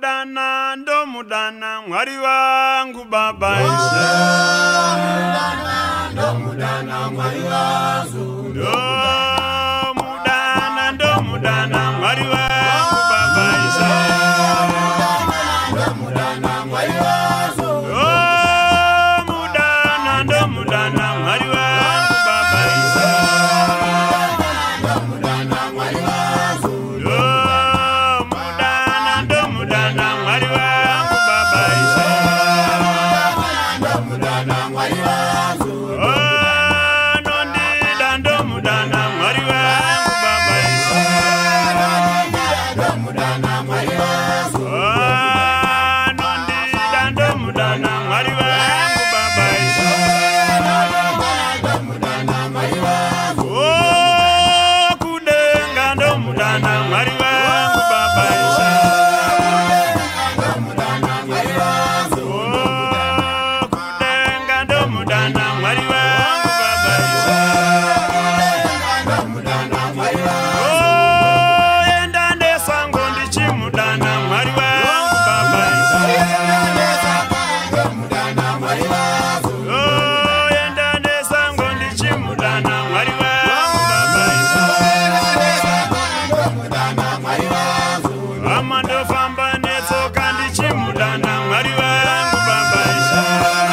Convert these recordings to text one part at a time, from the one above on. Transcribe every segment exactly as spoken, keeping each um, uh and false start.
mudana ndo mudana mwari wangu baba Isa. Mudana ndo mudana mwari wangu. Ndo mudana ndo mudana mwari wangu baba Isa. Ndo mudana mwari wangu. Ndo mudana ndo mudana mwari wangu baba Isa. Ndo mudana mwari wangu. Ndo mudana ndo mudana mwari wangu baba Isa. Ndo mudana mwari wangu. Oh, nondida ndo mudana mwari wangu baba Isa. Ndo mudana mwari wangu. Oh, nondida ndo mudana mwari wangu baba Isa. Ndo mudana mwari wangu. Oh, kudenga ndo mudana mwari wangu baba Isa. Ndo mudana mwari wangu. Oh, kudenga ndo mudana mwari wangu baba Isa. Ndo mudana mwari wangu. Oh, enda ndesango ndichimudana mwari wangu baba Isa. Ndo mudana mwari wangu. Oh, enda ndesango ndichimudana mwari wangu baba Isa. Ndo mudana mwari wangu. Ama ndofamba netsoka ndichimudana mwari wangu baba Isa.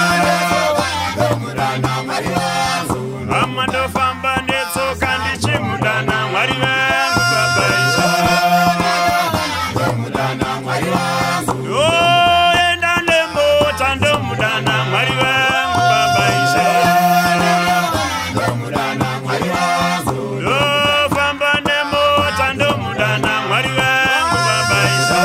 Ndo mudana mwari wangu. Ama ndofamba netsoka ndichimudana mwari wangu baba Isa. Ndo mudana mwari wangu. Oh, enda ndembota ndomudana mwari wangu baba Isa. Ndo mudana mwari wangu. Oh, famba ndemota ndomudana mwari wangu baba Isa.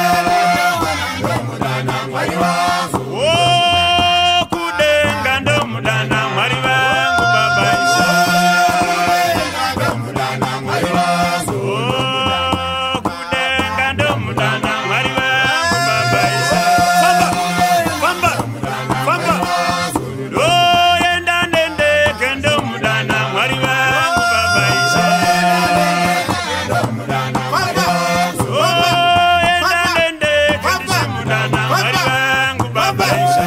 Ndo mudana mwari wangu. Oh, kudenga ndomudana mwari wangu baba Isa. Ndo mudana mwari wangu. Oh, kudenga ndomudana mwari wangu baba Isa. Famba, famba, famba. Oh, enda ndendeke ndomudana mwari wangu baba Isa. Ndo mudana mwari wangu. Oh, enda ndendeke ndichimudana mwari wangu baba Isa.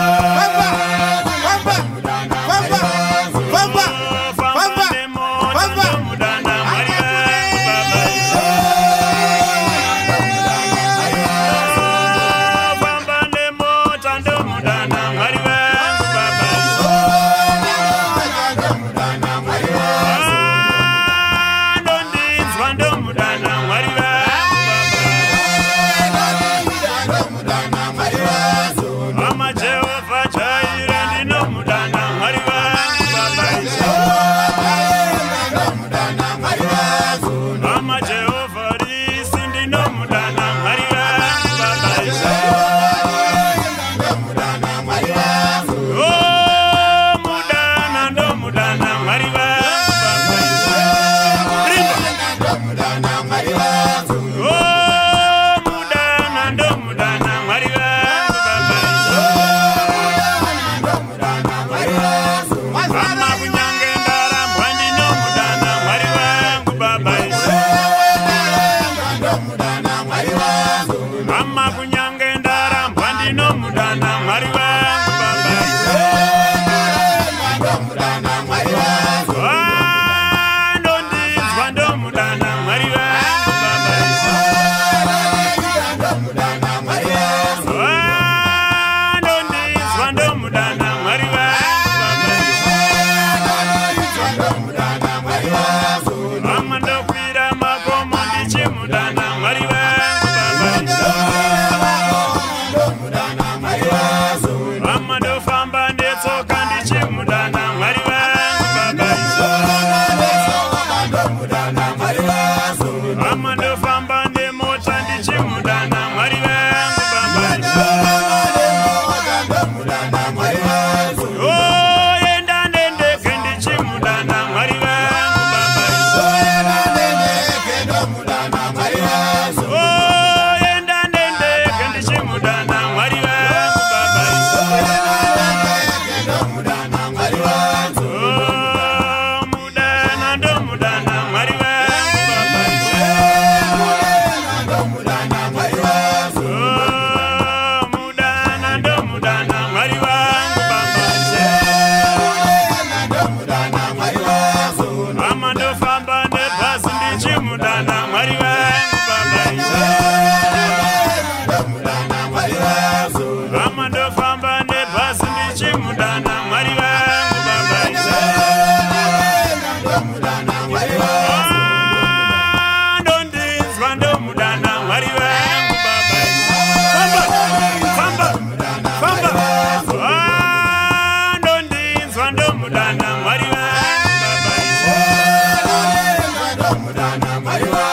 Mudana, mwari wangu